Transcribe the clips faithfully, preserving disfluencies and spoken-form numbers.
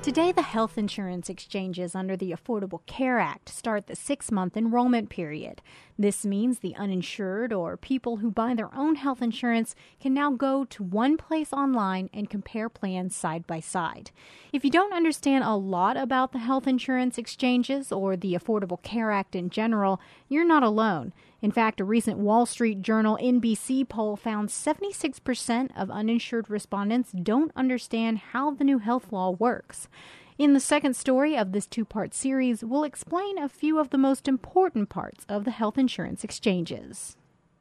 Today, the health insurance exchanges under the Affordable Care Act start the six-month enrollment period. This means the uninsured or people who buy their own health insurance can now go to one place online and compare plans side by side. If you don't understand a lot about the health insurance exchanges or the Affordable Care Act in general, you're not alone. In fact, a recent Wall Street Journal N B C poll found seventy-six percent of uninsured respondents don't understand how the new health law works. In the second story of this two-part series, we'll explain a few of the most important parts of the health insurance exchanges.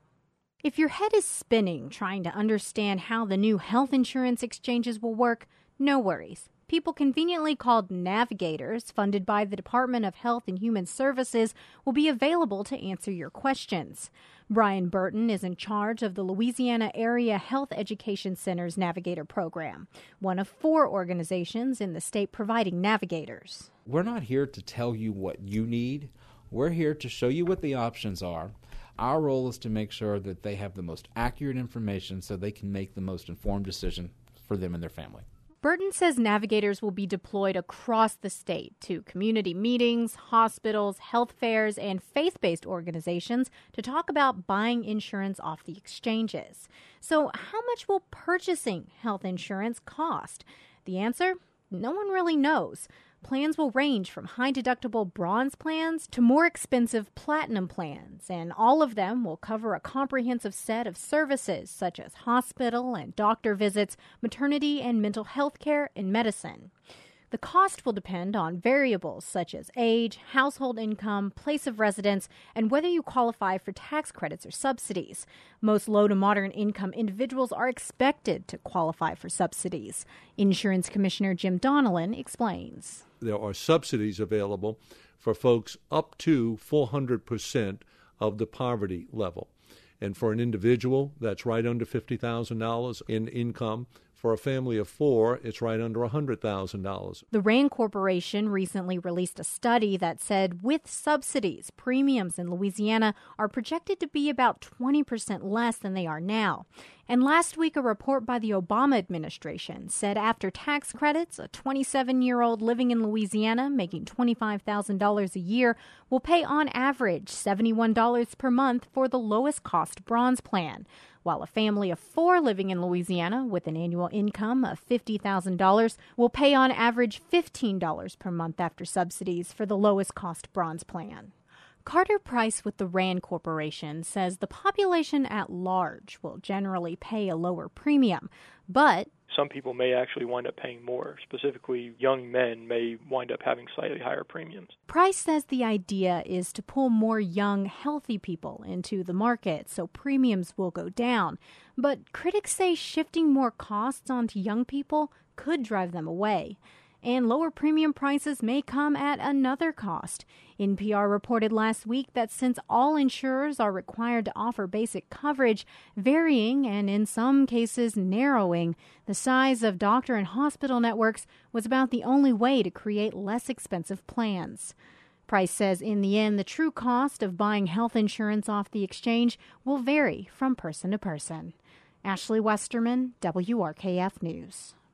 If your head is spinning trying to understand how the new health insurance exchanges will work, no worries. People conveniently called navigators, funded by the Department of Health and Human Services, will be available to answer your questions. Brian Burton is in charge of the Louisiana Area Health Education Center's Navigator program, one of four organizations in the state providing navigators. We're not here to tell you what you need. We're here to show you what the options are. Our role is to make sure that they have the most accurate information so they can make the most informed decision for them and their family. Burton says navigators will be deployed across the state to community meetings, hospitals, health fairs, and faith-based organizations to talk about buying insurance off the exchanges. So how much will purchasing health insurance cost? The answer? No one really knows. Plans will range from high-deductible bronze plans to more expensive platinum plans, and all of them will cover a comprehensive set of services such as hospital and doctor visits, maternity and mental health care, and medicine. The cost will depend on variables such as age, household income, place of residence, and whether you qualify for tax credits or subsidies. Most low to moderate income individuals are expected to qualify for subsidies. Insurance Commissioner Jim Donnellan explains. There are subsidies available for folks up to four hundred percent of the poverty level. And for an individual, that's right under fifty thousand dollars in income. For a family of four, it's right under one hundred thousand dollars. The RAND Corporation recently released a study that said with subsidies, premiums in Louisiana are projected to be about twenty percent less than they are now. And last week, a report by the Obama administration said after tax credits, a twenty-seven-year-old living in Louisiana making twenty-five thousand dollars a year will pay on average seventy-one dollars per month for the lowest cost bronze plan, while a family of four living in Louisiana with an annual income of fifty thousand dollars will pay on average fifteen dollars per month after subsidies for the lowest cost bronze plan. Carter Price with the RAND Corporation says the population at large will generally pay a lower premium, but some people may actually wind up paying more. Specifically, young men may wind up having slightly higher premiums. Price says the idea is to pull more young, healthy people into the market so premiums will go down. But critics say shifting more costs onto young people could drive them away. And lower premium prices may come at another cost. N P R reported last week that since all insurers are required to offer basic coverage, varying and in some cases narrowing the size of doctor and hospital networks was about the only way to create less expensive plans. Price says in the end, the true cost of buying health insurance off the exchange will vary from person to person. Ashley Westerman, W R K F News.